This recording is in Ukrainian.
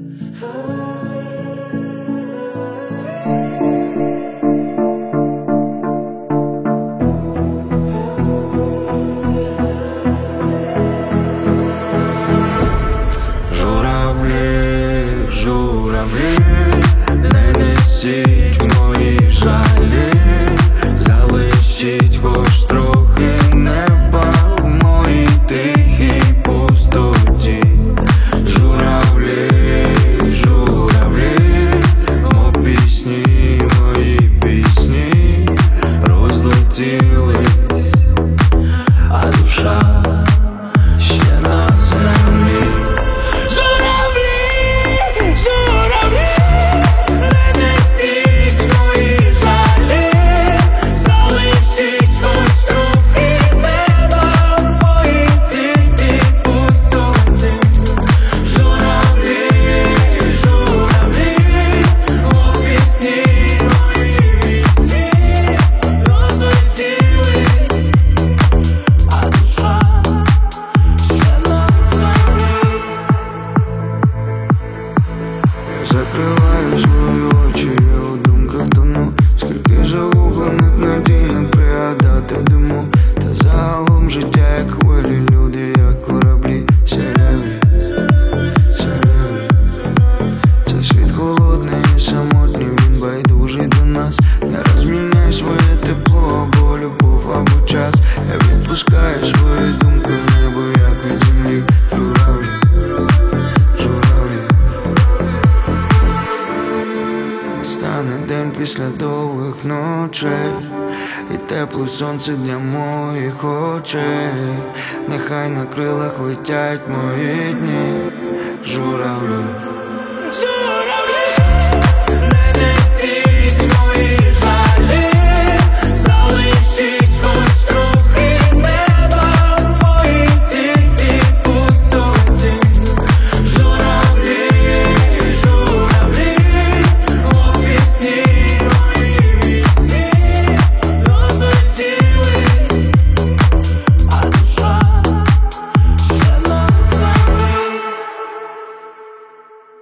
Журавлі, не несіть мої жалі, залишіть хоч трохи неба в моїй тихій пустоті. Журавлі, журавлі, мов пісні, мої пісні розлетілись, а душа ще на землі. Закриваю свої очі, я у думках тону. Скільки загублених надій не пригадати в диму. Та загалом життя як хвилі, люди як кораблі. Селяві, селяві. Це світ холодний і самотній, він байдужий до нас. Не розміняй своє тепло, або любов, або час. Я відпускаю свої думки в небо, як від землі. Журавлі, журавлі. Настане день після довгих ночей, і тепле сонце для моїх очей. Нехай на крилах летять мої дні. Журавлі.